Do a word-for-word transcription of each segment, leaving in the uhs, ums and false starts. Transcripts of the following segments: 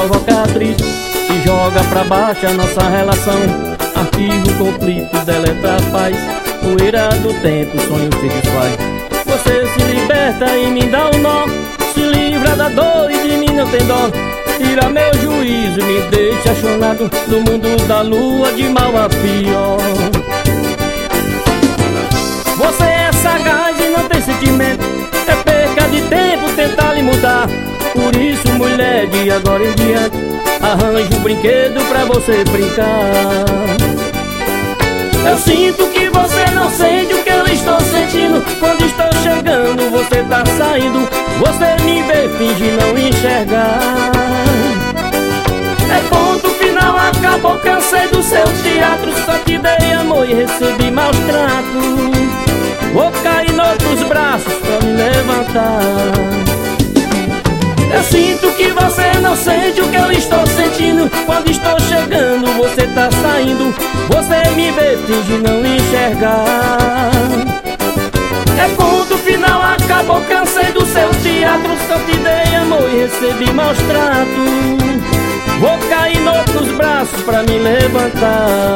provoca atrito e joga pra baixo a nossa relação. Arquivo o conflito, deleta a paz, poeira do tempo, sonho se desfaz. Você se liberta e me dá um nó, se livra da dor e de mim não tem dó. Tira meu juízo e me deixa chonado no mundo da lua, de mal a pior. Você é sagaz e não tem sentimento, é perca de tempo tentar lhe mudar. Por isso, mulher, de agora em diante, arranje um brinquedo pra você brincar. Eu sinto que você não sente o que eu estou sentindo. Quando estou chegando, você tá saindo. Você me vê, finge não enxergar. É ponto final, acabou, cansei do seu teatro. Só te dei amor e recebi maus tratos. Vou cair noutros braços pra me levantar. Eu sinto que você não sente o que eu estou sentindo. Quando estou chegando, você tá saindo. Você me vê, finge não enxergar. É ponto final, acabou, cansei do seu teatro. Só te dei amor e recebi maus tratos. Vou cair noutros braços pra me levantar.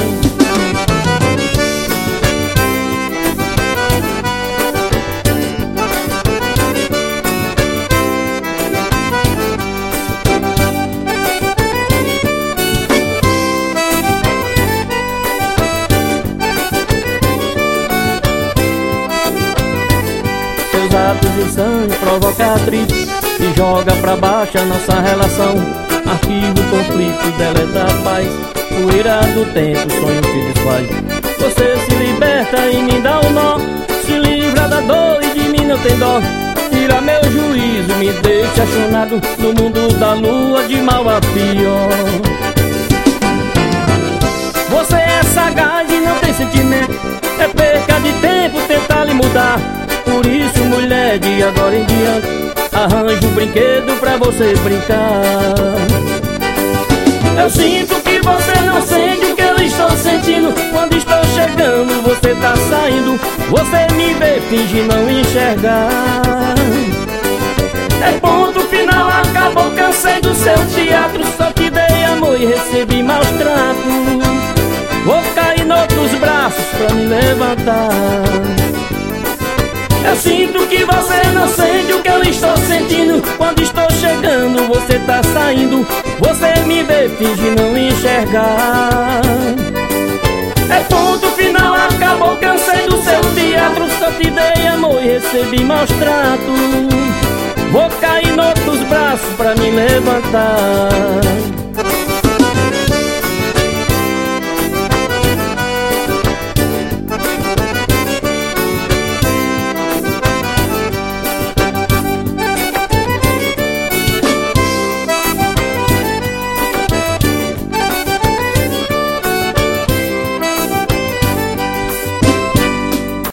Seus atos de sangue provoca atrito e joga pra baixo a nossa relação. Arquivo o conflito, deleta a paz, poeira do tempo, sonho se desfaz. Você se liberta e me dá um nó, se livra da dor e de mim não tem dó. Tira meu juízo, me deixa chonado no mundo da lua, de mal a pior. Você é sagaz e não tem sentimento, é perca de tempo tentar lhe mudar. Por isso, mulher, de agora em diante, arranje um brinquedo pra você brincar. Eu sinto que você não sente o que eu estou sentindo. Quando estou chegando, você tá saindo. Você me vê, finge não enxergar. É ponto final, acabou, cansei do seu teatro. Só te dei amor e recebi maus tratos. Vou cair noutros braços pra me levantar. Eu sinto que você não sente o que eu estou sentindo. Quando estou chegando, você tá saindo. Você me vê, finge não enxergar. É ponto final, acabou, cansei do seu teatro. Só te dei amor e recebi maus tratos. Vou cair noutros braços pra me levantar.